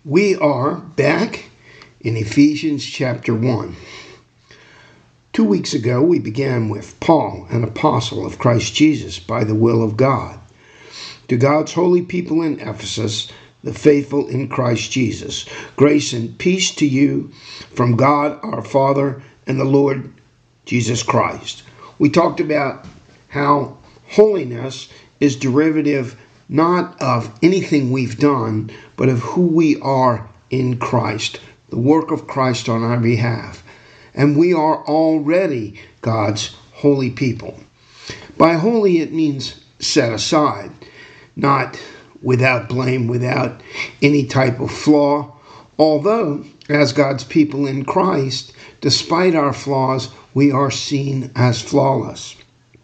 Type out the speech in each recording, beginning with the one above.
We are back in Ephesians chapter 1. 2 weeks ago, we began with Paul, an apostle of Christ Jesus by the will of God. To God's holy people in Ephesus, the faithful in Christ Jesus, grace and peace to you from God our Father and the Lord Jesus Christ. We talked about how holiness is derivative not of anything we've done, but of who we are in Christ, the work of Christ on our behalf. And we are already God's holy people. By holy, it means set aside, not without blame, without any type of flaw. Although, as God's people in Christ, despite our flaws, we are seen as flawless.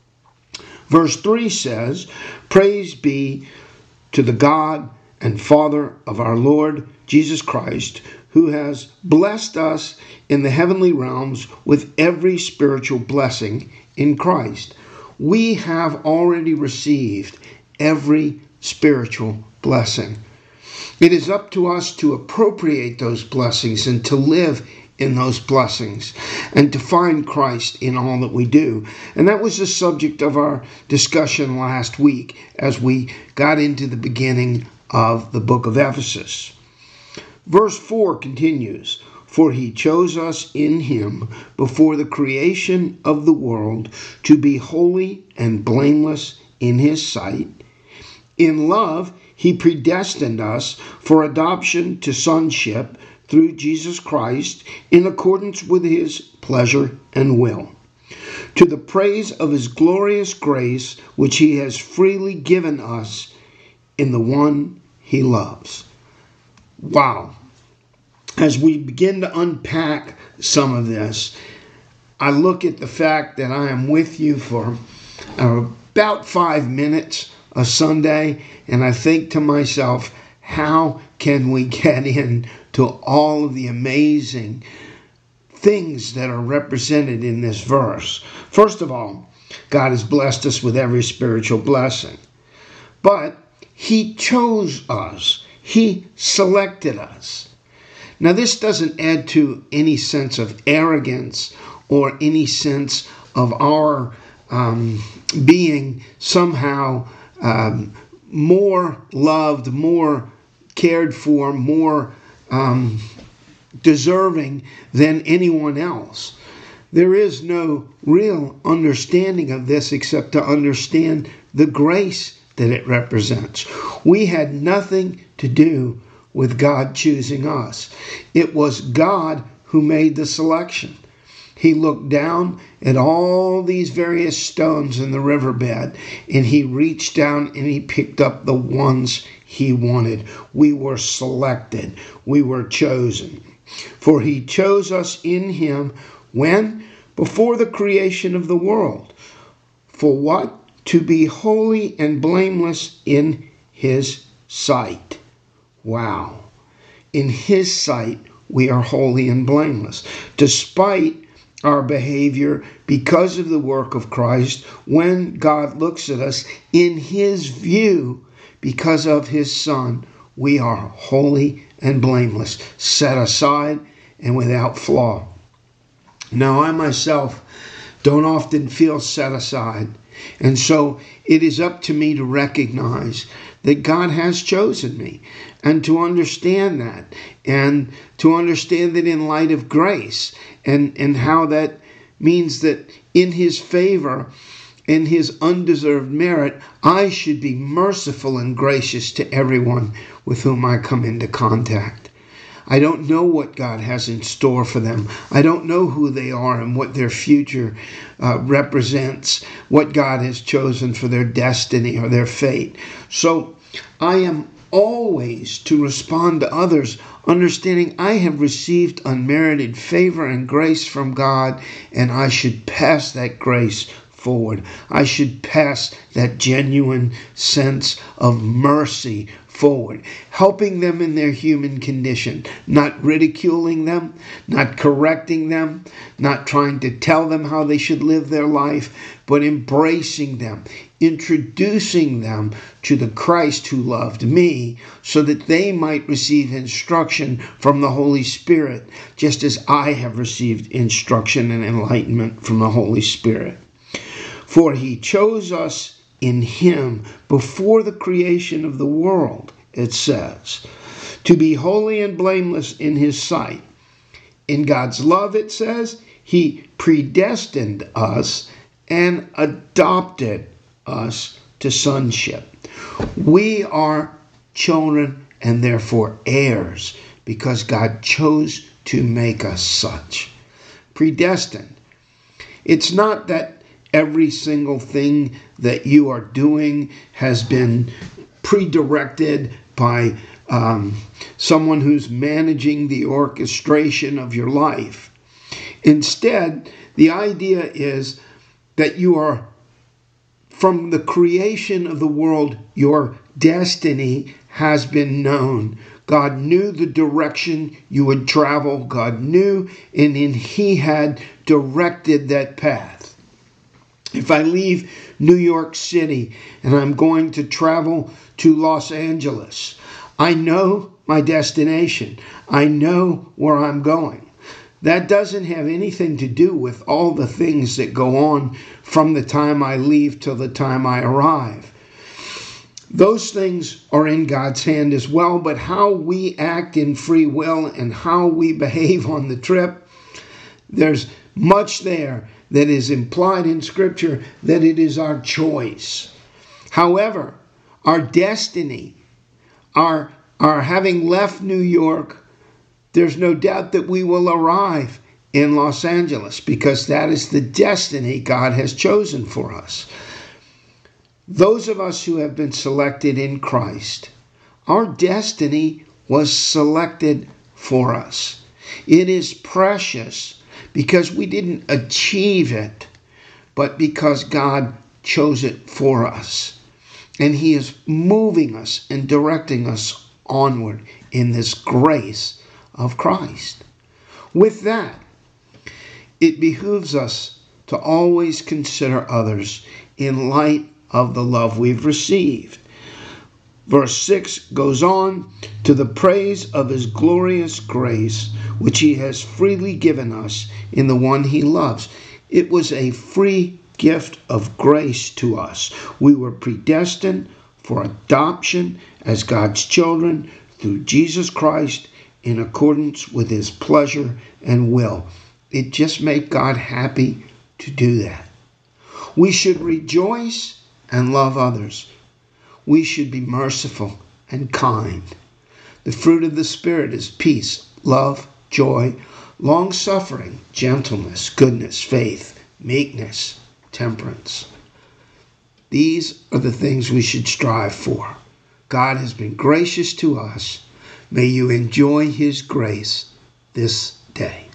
Verse 3 says, "Praise be to the God and Father of our Lord Jesus Christ, who has blessed us in the heavenly realms with every spiritual blessing in Christ." We have already received every spiritual blessing. It is up to us to appropriate those blessings and to live in those blessings and to find Christ in all that we do. And that was the subject of our discussion last week as we got into the beginning of the book of Ephesus. Verse 4 continues, "For he chose us in him before the creation of the world to be holy and blameless in his sight. In love, he predestined us for adoption to sonship through Jesus Christ in accordance with his pleasure and will, to the praise of his glorious grace, which he has freely given us in the one he loves." Wow. As we begin to unpack some of this, I look at the fact that I am with you for about 5 minutes a Sunday, and I think to myself, how can we get into all of the amazing things that are represented in this verse? First of all, God has blessed us with every spiritual blessing. But he chose us. He selected us. Now, this doesn't add to any sense of arrogance or any sense of our being somehow more loved, more cared for, more deserving than anyone else. There is no real understanding of this except to understand the grace that it represents. We had nothing to do with God choosing us. It was God who made the selection. He looked down at all these various stones in the riverbed, and he reached down and he picked up the ones he wanted. We were selected. We were chosen. For he chose us in him when? Before the creation of the world. For what? To be holy and blameless in his sight. Wow. In his sight, we are holy and blameless. Despite our behavior, because of the work of Christ, when God looks at us in his view, because of his Son, we are holy and blameless, set aside and without flaw. Now, I myself don't often feel set aside, and so it is up to me to recognize that God has chosen me, and to understand that, and to understand that in light of grace, and how that means that in his favor and his undeserved merit, I should be merciful and gracious to everyone with whom I come into contact. I don't know what God has in store for them. I don't know who they are and what their future represents, what God has chosen for their destiny or their fate. So I am always to respond to others, understanding I have received unmerited favor and grace from God, and I should pass that grace forward. I should pass that genuine sense of mercy forward, helping them in their human condition, not ridiculing them, not correcting them, not trying to tell them how they should live their life, but embracing them, introducing them to the Christ who loved me so that they might receive instruction from the Holy Spirit, just as I have received instruction and enlightenment from the Holy Spirit. For he chose us in him before the creation of the world, it says, to be holy and blameless in his sight. In God's love, it says, he predestined us and adopted us to sonship. We are children and therefore heirs because God chose to make us such. Predestined. It's not that every single thing that you are doing has been pre-directed by someone who's managing the orchestration of your life. Instead, the idea is that you are, from the creation of the world, your destiny has been known. God knew the direction you would travel. God knew, and he had directed that path. If I leave New York City and I'm going to travel to Los Angeles, I know my destination. I know where I'm going. That doesn't have anything to do with all the things that go on from the time I leave till the time I arrive. Those things are in God's hand as well, but how we act in free will and how we behave on the trip, there's much there that is implied in Scripture that it is our choice. However, our destiny, our having left New York, there's no doubt that we will arrive in Los Angeles because that is the destiny God has chosen for us. Those of us who have been selected in Christ, our destiny was selected for us. It is precious because we didn't achieve it, but because God chose it for us. And he is moving us and directing us onward in this grace of Christ. With that, it behooves us to always consider others in light of the love we've received. Verse 6 goes on, to the praise of his glorious grace, which he has freely given us in the one he loves. It was a free gift of grace to us. We were predestined for adoption as God's children through Jesus Christ in accordance with his pleasure and will. It just made God happy to do that. We should rejoice and love others. We should be merciful and kind. The fruit of the Spirit is peace, love, joy, long-suffering, gentleness, goodness, faith, meekness, temperance. These are the things we should strive for. God has been gracious to us. May you enjoy his grace this day.